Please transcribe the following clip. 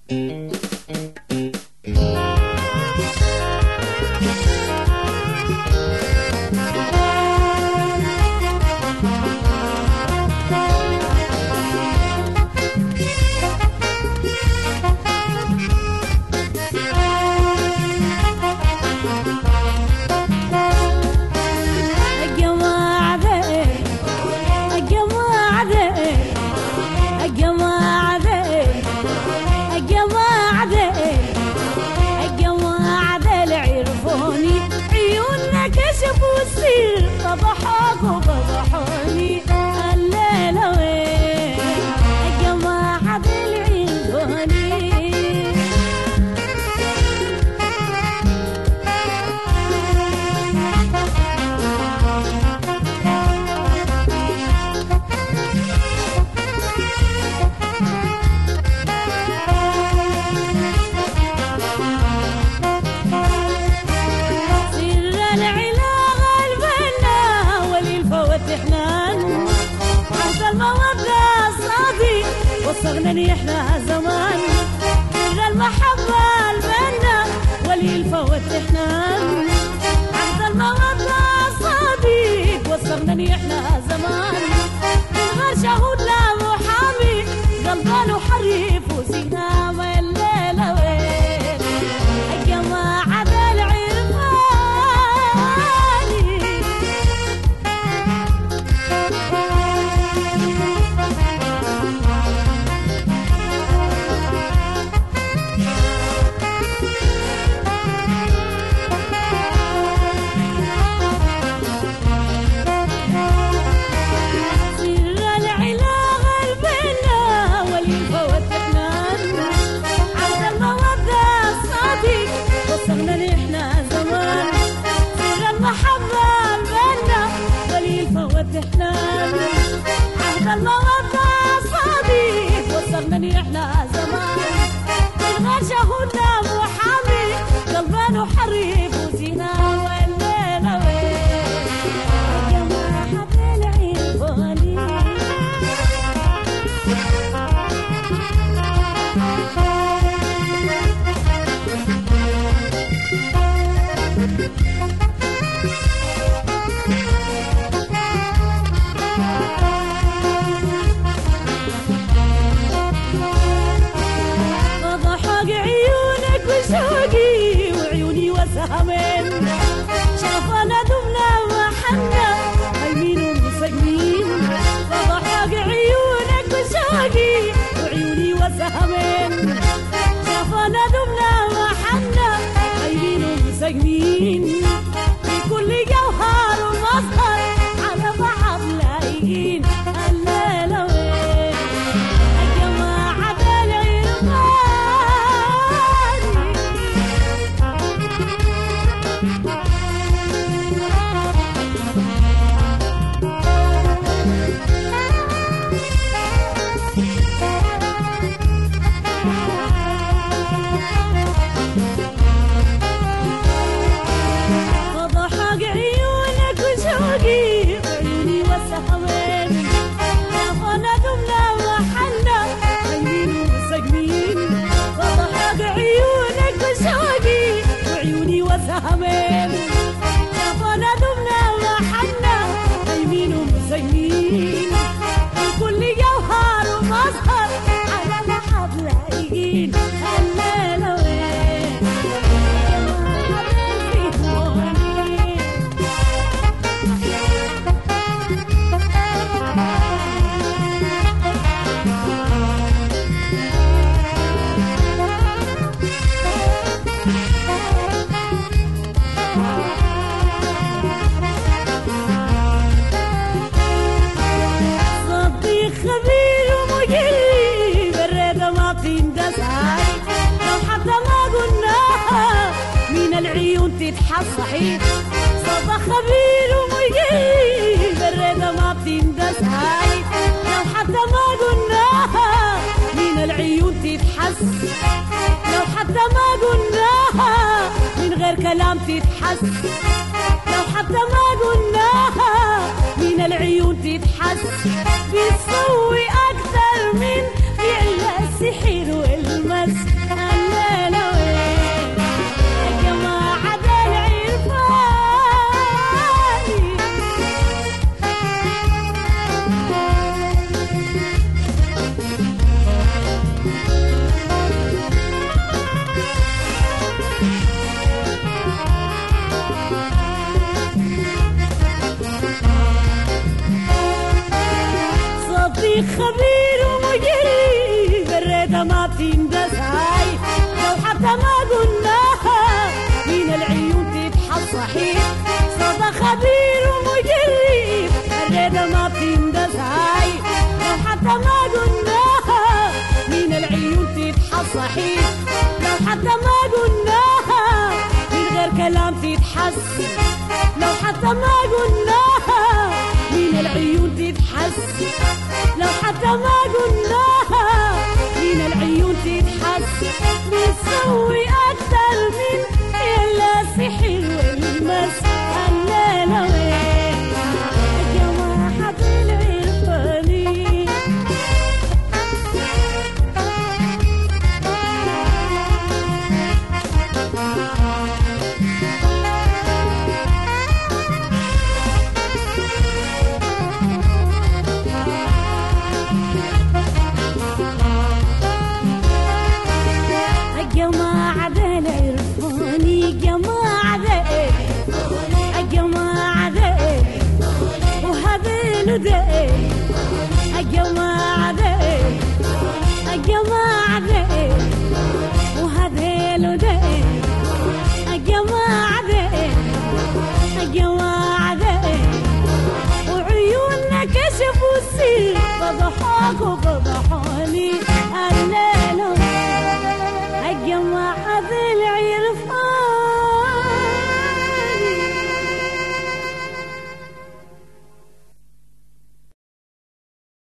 فضحكوا فضحوني الليلة وين الجماعة بالعيوني وصغنني احنا زمان إلى المحبة البنا ولي الفوت احنا عهد المودة صديق وصغنني احنا زمان من غير شهود لا محامي قلبانه حريف وسهام الليلة وين الجماعة بالعرفاني عهد المودة صديق وصلنا احنا زمان من غير شهود لا محامي قلبانه حريف وزنا والليلة وين الجماعة بالعيوني شوقي وعيوني وسهمين شافنا دمنا وحنا هيمين ومسجمين فضحك عيونك وشوقي وعيوني وسهمين شافنا دمنا وحنا هيمين ومسجمين في كل جوهر ومظهر على بعض لايقين الليلة وين الجماعة بالعرفان سهمين شافنا دمنا وحنا هيمين ومسجمين كل جوهر ومظهر على لحظ لايقين الليلة وين خبير ومجري بالريدة ما تندس لو حتى ما قلناها من العيون تتحس صحيح صدى خبير ومجري بالريدة ما تندس لو حتى ما قلناها من العيون تتحس لو حتى ما قلناها من غير كلام تتحس لو حتى ما قلناها من العيون تتحس بتسوي أكتر من فعل السحر والمس خبير ومجري بالريدة ما بتندساي لو حتى ما قلناها من العيون تضحك صحيح صدى خبير ومجري بالريدة ما بتندساي لو حتى ما قلناها من العيون تضحك صحيح لو حتى ما قلناها من غير كلام تتحس لو حتى ما قلناها من العيون تتحس لو حتى ما قلناها من العيون تتحس بتسوي أكتر من السحر والمس الليلة وين جماعة العرفاني جماعة العرفاني جماعة جماعة وهذيل ده جماعة جماعة وهذيل ده جماعة جماعة وعيوننا كشفوا السير فضحاك وفضحاني